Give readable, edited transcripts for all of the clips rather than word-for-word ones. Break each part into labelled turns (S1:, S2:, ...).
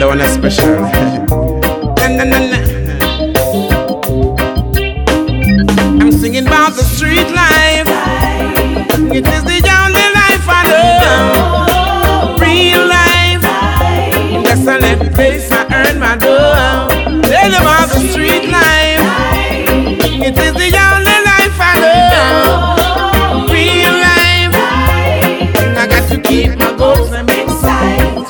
S1: That one is special. I'm singing about the street life. It is the only life I know. Real life. Desolate place I earn my dough. Tell about the street life. It is the only life I know. Real life. I got to keep my goals and make sight.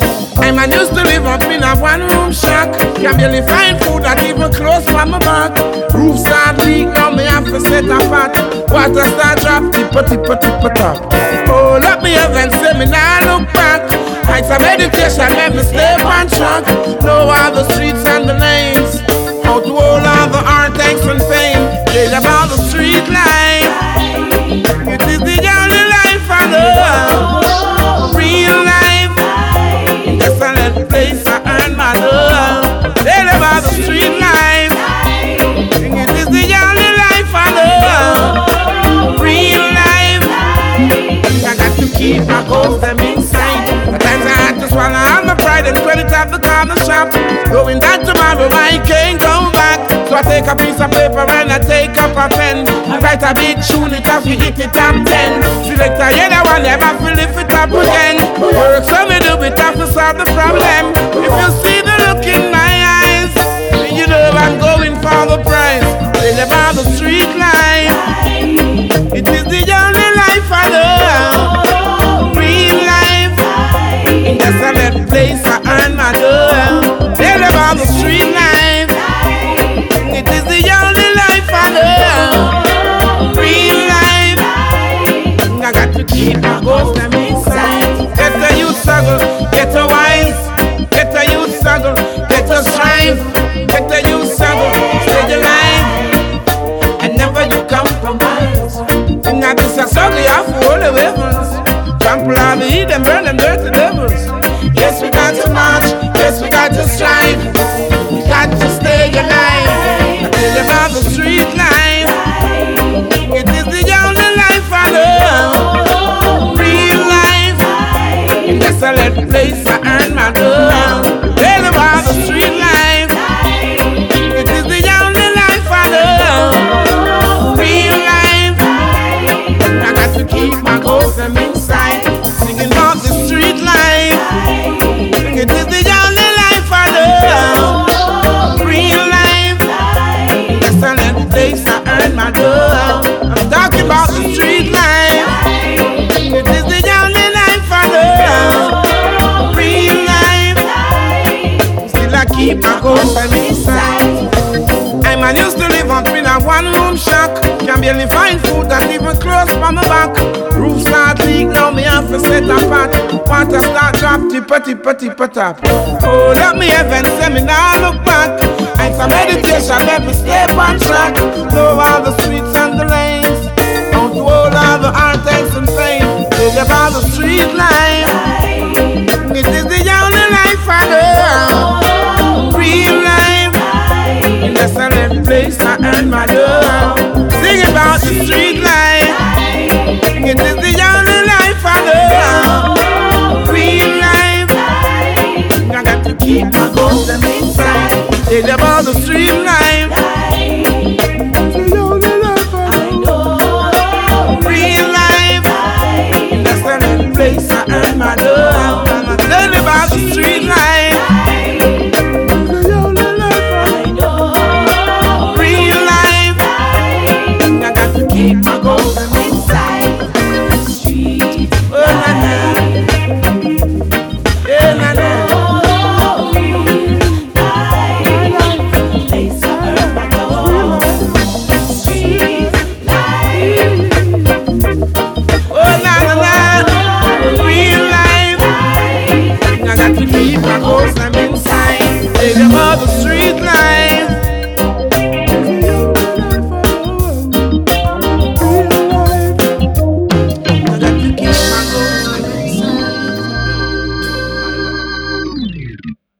S1: I used to live up in a one-room shack. Can barely find food that even close from my back. Roof start leak, now me have to set a pot. Water start drop, tippa top. Oh, let me have and say me now look back. Heights of meditation, let me stay on track. Know all the streets and the lanes. How to hold all the art, thanks and fame. Tell about the street life. It is the only life I know. Real life. Desolate place I earn my love. Tell about the street life. It is the only life I know. Real life. I got to keep my goals them inside. At times I had to swallow all my pride and credit at the corner shop. Going back tomorrow I can't go back. So I take a piece of paper and I take up a pen. I write a big tune, it off, you hit it top 10. Select a yellow one, never feel if it up again. Work so me do it off to solve the problem. If you see the look in my eyes, you know I'm going for the prize. Tell about the street life. It is the only life I know. Real life. Desolate place I earn my dough. Tell about the street life. It is the only life I know. Real life. I got to keep my goals them inside. Get a youth struggle, get a wise. Get a youth struggle, get a strive. Get a youth struggle, stay alive. And never you compromise. In that this a struggle, you have to hold the weapons. Trample all the heat and burn them dirty devils. Yes, we got to march. Yes, we got to strive. We got to stay alive. I tell you about the street life. It is the only life I know. Real life. In desolate place I earn my dough. Tell you about the street life. It is the only life I know. Real life. I got to keep my goals them inside. Singing about the street life. It is the only life I know. Real life. Desolate place I earn my dough. I'm talking about the street life. It is the only life I know. Real life. Still I keep my goals on inside. I used to live up in a one-room shack. Can barely find food and even clothes for my back. Roof start leak, now me have to set a pot. Water start drop, tippa top. Oh, let me heaven say me now look back. And some meditation, let me stay on track. Know all the streets and the lanes. How to hold all the art, thanks and fame. Tell about the street life. It is the only life I know. Real life. In the silent place I earn my dough. Sing about the street life. It is the only life I know. Real life. I got to keep my goals them inside. Tell about the street life. It's the only life I know. Real life. In the silent place I earn my dough. Tell about the street life. Keep my goals them inside the street. Oh, na na. Yeah, na na. Place I earn my goals. Street life. Oh, na na na. Real life. I got to keep my goals them inside. Tell them all the street life.